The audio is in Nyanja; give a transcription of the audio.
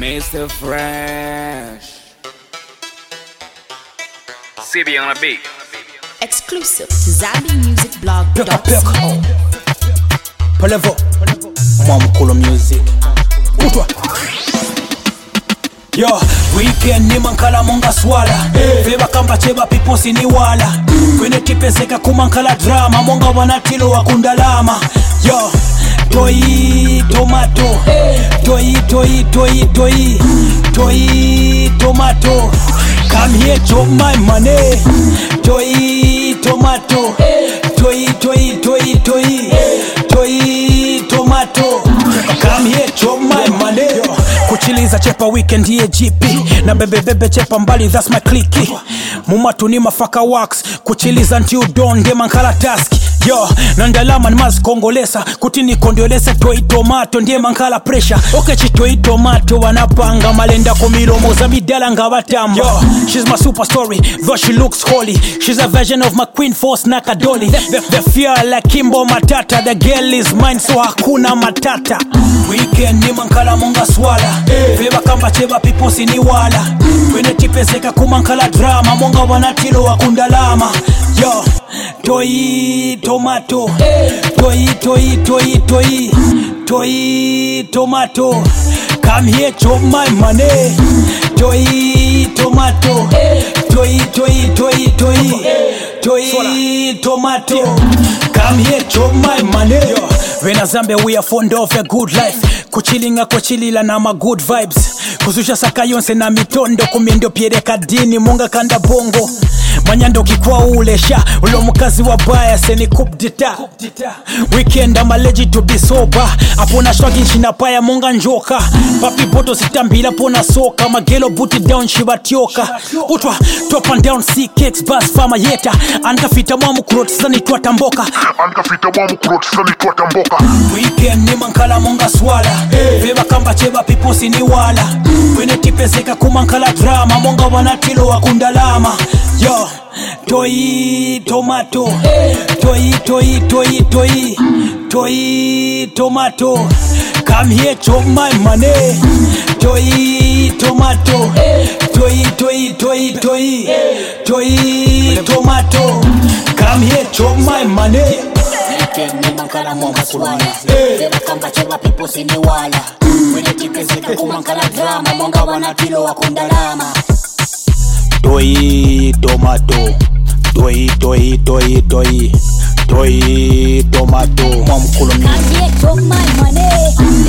Mr. Fresh. CB on a beat. Exclusive to ZambianMusicBlog.com. Palevo Mwamukulu Music Utwa Yo, weekend ni mankala monga swala Feba kamba cheba people sini wala Kwene tipeseka kumankala drama Monga wanatilo wakundalama Yo, toi tomato Toi tomato Come here chop my money Toi tomato Toi tomato Come here chop my money Kuchiliza chepa weekend ye GP Na bebe chepa mbali that's my clicky Mumatu ni mafaka wax Kuchiliza until dawn de mankala task Yo, nandalama ni mazi kongolesa Kutini kondiolesa toi tomato ndiye mankala pressure Okechi toi tomato wanapanga Malenda kumilomo za midala nga batamba Yo, she's my super story Though she looks holy She's a version of my queen force nakadoli The fear like Kimbo Matata The girl is mine so hakuna matata Weekend ni mankala monga swala Feba kamba cheba people sini wala Kwene tipeseka kumankala drama Monga wanatilo wakundalama Yo, toi tomato Toi tomato Come here chop my money Toi tomato Toi tomato Come here chop my money When a Zambia we are fond of a good life Kuchilinga kuchilila na ma good vibes Kuzusha saka yonse na mitondo Kumiendo piereka dini munga kanda bongo Manyando kikwa ulesha Ulo mukazi wa baya seni kupdita Weekend I'm allergic to be sober Apona shwagi nchina paya munga njoka Papi boto sitambila pona soka Magelo booty down shibatioka Utwa top and down C-Cakes bus farma yeta Ankafita mwamu kurotisa nitwa tamboka Weekend ni mankala monga swala Feba kamba cheba people sini wala Kwene tipeseka kumankala drama Monga wanatilo wakundalama Yo, toi tomato Toi tomato Come here chop my money Toi tomato Toi tomato Come here chop my money Weekend ni mankala monga swala Feba kamba cheba people sini wala Kwene tipeseka kumankala drama Monga wanatilo wakundalama Toi tomato Toi tomato Mwamukulu Music Come here chop my money